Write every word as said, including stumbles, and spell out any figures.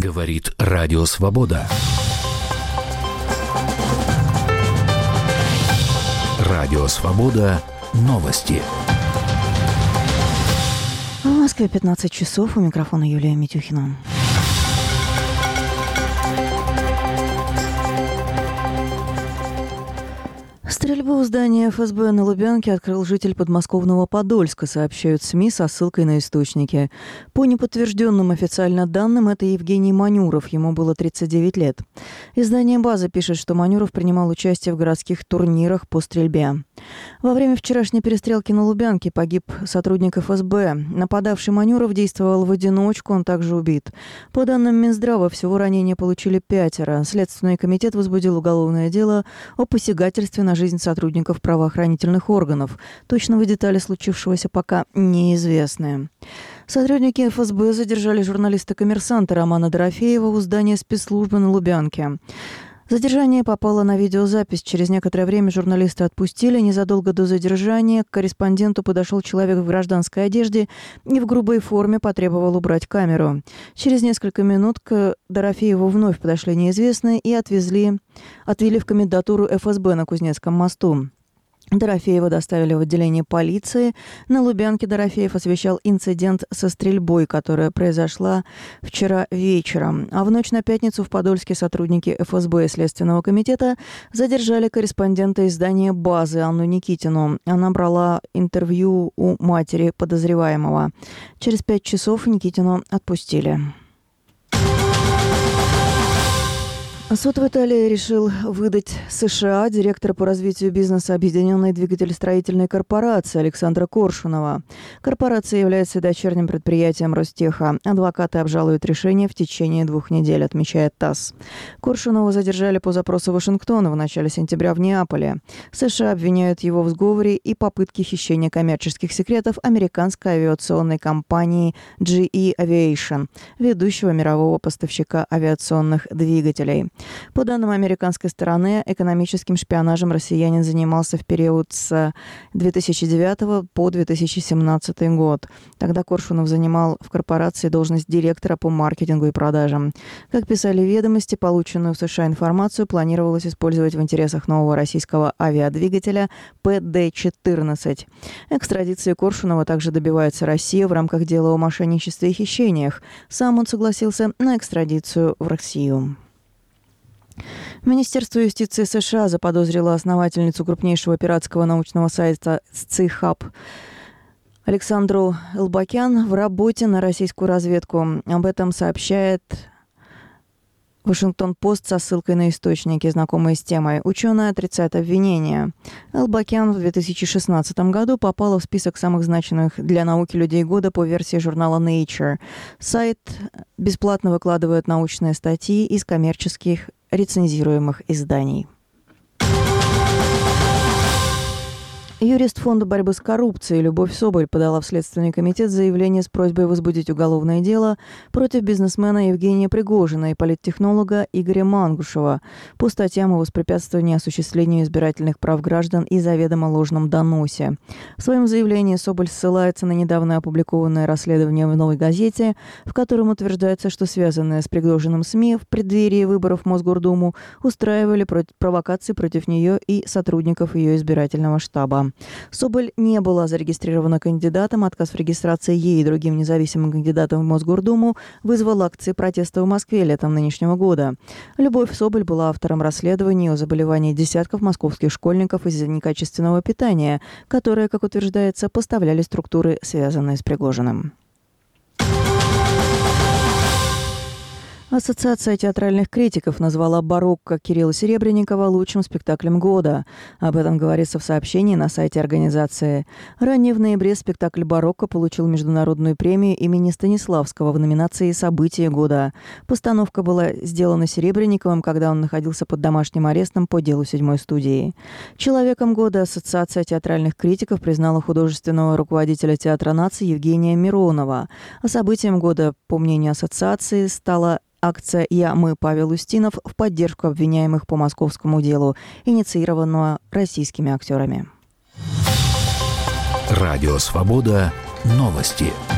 Говорит Радио Свобода. Радио Свобода. Новости. В Москве пятнадцать часов. У микрофона Юлия Митюхина. Стрельбу в здании эф эс бэ на Лубянке открыл житель подмосковного Подольска, сообщают СМИ со ссылкой на источники. По неподтвержденным официально данным, это Евгений Манюров, ему было тридцать девять лет. Издание «База» пишет, что Манюров принимал участие в городских турнирах по стрельбе. Во время вчерашней перестрелки на Лубянке погиб сотрудник эф эс бэ. Нападавший Манюров действовал в одиночку, он также убит. По данным Минздрава, всего ранения получили пятеро. Следственный комитет возбудил уголовное дело о посягательстве на жизнь сотрудников правоохранительных органов. Точного детали случившегося пока неизвестны. Сотрудники эф эс бэ задержали журналиста-коммерсанта Романа Дорофеева у здания спецслужбы на Лубянке. Задержание попало на видеозапись. Через некоторое время журналиста отпустили. Незадолго до задержания к корреспонденту подошел человек в гражданской одежде и в грубой форме потребовал убрать камеру. Через несколько минут к Дорофееву вновь подошли неизвестные и отвезли, отвели в комендатуру эф эс бэ на Кузнецком мосту. Дорофеева доставили в отделение полиции. На Лубянке Дорофеев освещал инцидент со стрельбой, которая произошла вчера вечером. А в ночь на пятницу в Подольске сотрудники эф эс бэ и Следственного комитета задержали корреспондента издания «Базы» Анну Никитину. Она брала интервью у матери подозреваемого. Через пять часов Никитину отпустили. Суд в Италии решил выдать США директора по развитию бизнеса Объединенной двигателестроительной корпорации Александра Коршунова. Корпорация является дочерним предприятием Ростеха. Адвокаты обжалуют решение в течение двух недель, отмечает ТАСС. Коршунова задержали по запросу Вашингтона в начале сентября в Неаполе. США обвиняют его в сговоре и попытке хищения коммерческих секретов американской авиационной компании джи и Aviation, ведущего мирового поставщика авиационных двигателей. По данным американской стороны, экономическим шпионажем россиянин занимался в период с две тысячи девятого по две тысячи семнадцатый год. Тогда Коршунов занимал в корпорации должность директора по маркетингу и продажам. Как писали «Ведомости», полученную в США информацию планировалось использовать в интересах нового российского авиадвигателя пэ дэ четырнадцать. Экстрадиции Коршунова также добивается Россия в рамках дела о мошенничестве и хищениях. Сам он согласился на экстрадицию в Россию. Министерство юстиции США заподозрило основательницу крупнейшего пиратского научного сайта «Сцихаб» Александру Элбакян в работе на российскую разведку. Об этом сообщает Вашингтон-Пост со ссылкой на источники, знакомые с темой. Ученая отрицает обвинения. Элбакян в две тысячи шестнадцатом году попала в список самых значимых для науки людей года по версии журнала Nature. Сайт бесплатно выкладывает научные статьи из коммерческих рецензируемых изданий. Юрист Фонда борьбы с коррупцией Любовь Соболь подала в Следственный комитет заявление с просьбой возбудить уголовное дело против бизнесмена Евгения Пригожина и политтехнолога Игоря Мангушева по статьям о воспрепятствовании осуществлению избирательных прав граждан и заведомо ложном доносе. В своем заявлении Соболь ссылается на недавно опубликованное расследование в «Новой газете», в котором утверждается, что связанные с Пригожиным СМИ в преддверии выборов в Мосгордуму устраивали провокации против нее и сотрудников ее избирательного штаба. Соболь не была зарегистрирована кандидатом. Отказ в регистрации ей и другим независимым кандидатам в Мосгордуму вызвал акции протеста в Москве летом нынешнего года. Любовь Соболь была автором расследований о заболевании десятков московских школьников из-за некачественного питания, которое, как утверждается, поставляли структуры, связанные с Пригожиным. Ассоциация театральных критиков назвала «Барокко» Кирилла Серебренникова лучшим спектаклем года. Об этом говорится в сообщении на сайте организации. Ранее в ноябре спектакль «Барокко» получил международную премию имени Станиславского в номинации «Событие года». Постановка была сделана Серебренниковым, когда он находился под домашним арестом по делу седьмой студии. Человеком года Ассоциация театральных критиков признала художественного руководителя Театра наций Евгения Миронова. А событием года, по мнению ассоциации, стала акция «Я, мы, Павел Устинов» в поддержку обвиняемых по московскому делу, инициированного российскими актерами. Радио Свобода. Новости.